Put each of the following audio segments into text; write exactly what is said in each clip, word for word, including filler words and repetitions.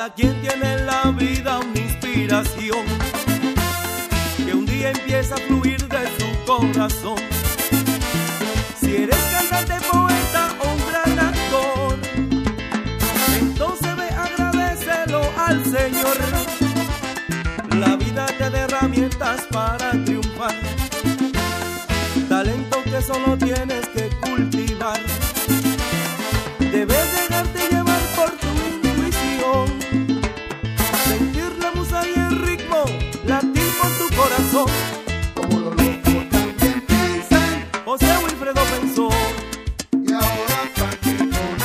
Cada quien tiene en la vida una inspiración que un día empieza a fluir de su corazón. Si eres cantante, poeta o un gran actor, entonces ve, agradécelo al Señor. La vida te da herramientas para triunfar, talento que solo tienes que cultivar. Debes dejarte llevar por tu intuición, sentir la musa y el ritmo latir por tu corazón. Como los locos también piensan, José Wilfredo pensó, y ahora Frankie pone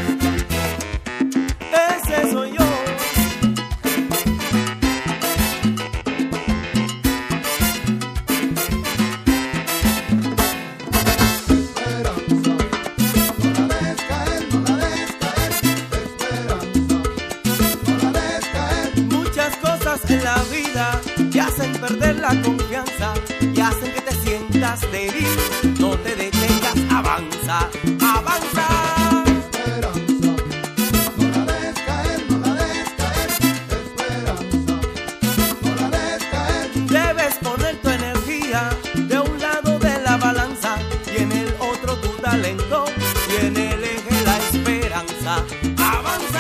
ese soy yo. En la vida te hacen perder la confianza y hacen que te sientas débil. No te detengas, avanza, avanza. Esperanza, no la dejes caer, no la dejes caer. Esperanza, no la dejes caer. Debes poner tu energía de un lado de la balanza y en el otro tu talento, y en el eje la esperanza. Avanza.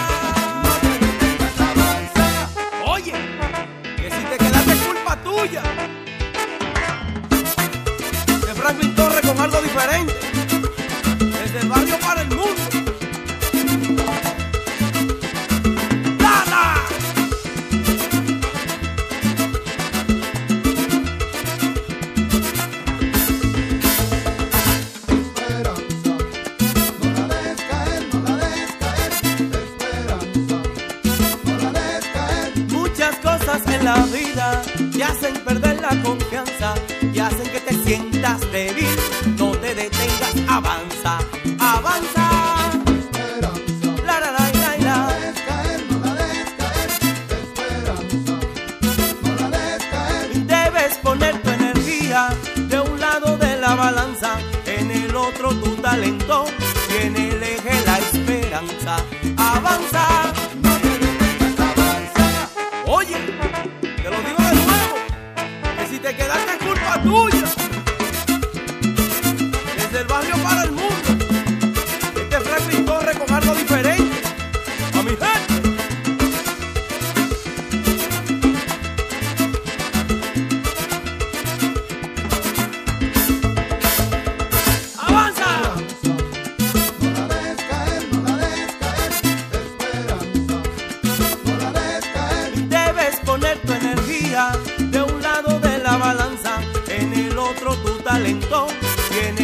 Tuya. De Franklin Torres con algo diferente, desde el barrio para el mundo. ¡Dala! Esperanza, no la dejes caer, no la dejes caer. Esperanza, no la dejes caer. Muchas cosas en la vida te hacen perder la confianza y hacen que te sientas débil. No te detengas, avanza, avanza. Esperanza, La la la la no la. la dejes caer, no la dejes caer. Esperanza, no la dejes caer. Debes poner tu energía de un lado de la balanza, en el otro tu talento y en el eje la esperanza. Avanza. No te detengas, avanza. Oye, te lo digo de nuevo, que si te quedaste es culpa tuya. Desde el barrio para el mundo, este Franklin corre con algo diferente. A mi gente. ¡Avanza! No la dejes caer, no la dejes caer. Esperanza, no la dejes caer. Debes poner tu energía de un lado de la balanza, en el otro tu talento, y en